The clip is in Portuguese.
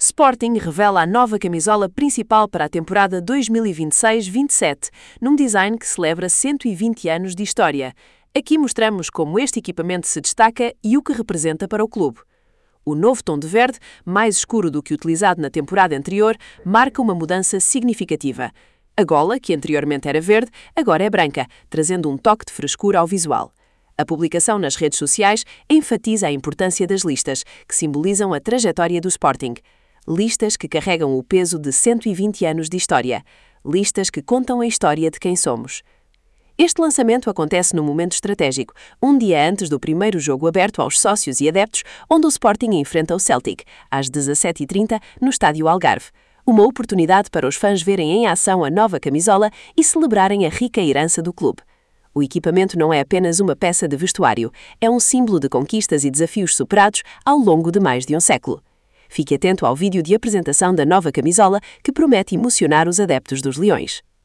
Sporting revela a nova camisola principal para a temporada 2026-27, num design que celebra 120 anos de história. Aqui mostramos como este equipamento se destaca e o que representa para o clube. O novo tom de verde, mais escuro do que utilizado na temporada anterior, marca uma mudança significativa. A gola, que anteriormente era verde, agora é branca, trazendo um toque de frescura ao visual. A publicação nas redes sociais enfatiza a importância das listas, que simbolizam a trajetória do Sporting. Listas que carregam o peso de 120 anos de história. Listas que contam a história de quem somos. Este lançamento acontece num momento estratégico, um dia antes do primeiro jogo aberto aos sócios e adeptos, onde o Sporting enfrenta o Celtic, às 17h30, no Estádio Algarve. Uma oportunidade para os fãs verem em ação a nova camisola e celebrarem a rica herança do clube. O equipamento não é apenas uma peça de vestuário, é um símbolo de conquistas e desafios superados ao longo de mais de um século. Fique atento ao vídeo de apresentação da nova camisola, que promete emocionar os adeptos dos Leões.